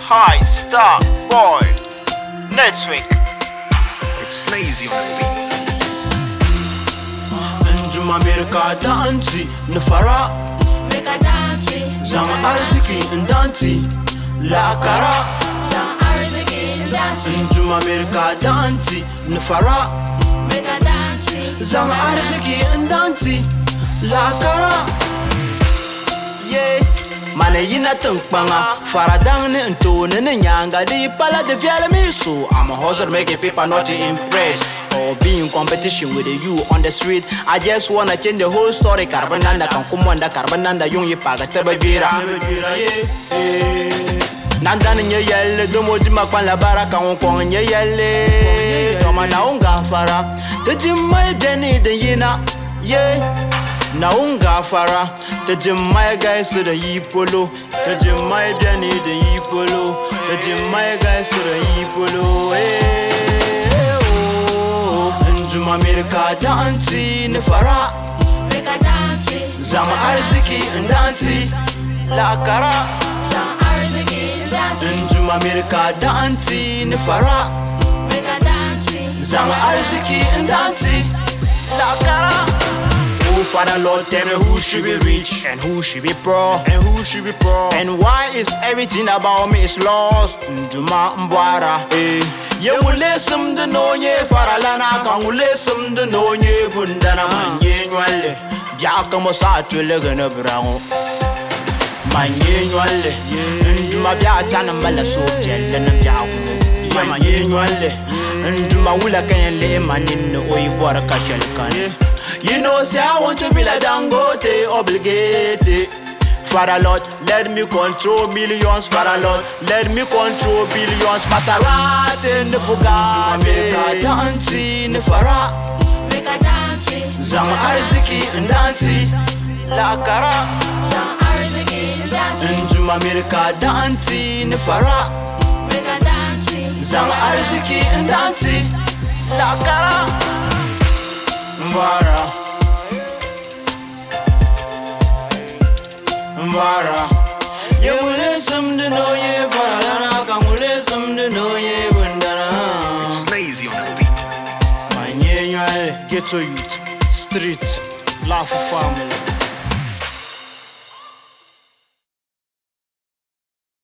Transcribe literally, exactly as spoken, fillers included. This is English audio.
High Star Boy Network. It's lazy on the beat. Njuma America danti nfara Meka danti Zama arziki ndanti La kara Zama arziki ndanti Njuma America danti nfara Meka danti Zama arziki ndanti La kara Yeah Mane yina tunkpanga Faradang ni ntone ni nyanga Di pala de fiala miso I'm a hustler making people not to impress Or be in competition with you on the street I just wanna change the whole story Carbonanda kan kumwanda Carbonanda yung yipaga tebajira Nanda ni nye yelle Domo jima kwan la baraka Wonkong nye yelle Toma na unga fara Tejima deni den yina Yeah Na unga fara The Jemai guys to the Yipolo The Jemai Danny the Yipolo The Jemai guys to the Yipolo Eh oh Njuma America danti nfara Meka danti Zama arziki ndanti La kara Zama arziki ndanti Njuma America danti nfara Meka danti Zama arziki ndanti La kara Oh, Father Lord, tell me who should be rich and who should be poor and who should be poor and why is everything about me is lost? Njuma mbwara, eh. Ye wule sum de no ye faralana kan wule sum de no ye bundana manye nywale. Bia kamo sa tule gana brango. Manye nywale, njuma bia chana mala so pielle na bia wu. Manye nywale, njuma wula kanyele manin oyi bora kashel kan. You know, say I want to be like Dangote, obligated. Father Lord, let me control millions. Father Lord, let me control billions. Maserati in the Bugatti, America danti nfara. Meka danti Zama arziki ndanti la kara. Zama arziki ndanti Njuma America danti nfara. Meka danti Zama arziki ndanti la kara. Mbara Mbara Ye wule sum de no ye faralana Kan wule sum de no ye bundana It's lazy on the beat. Manye nywale Ghetto youth Street Laugh family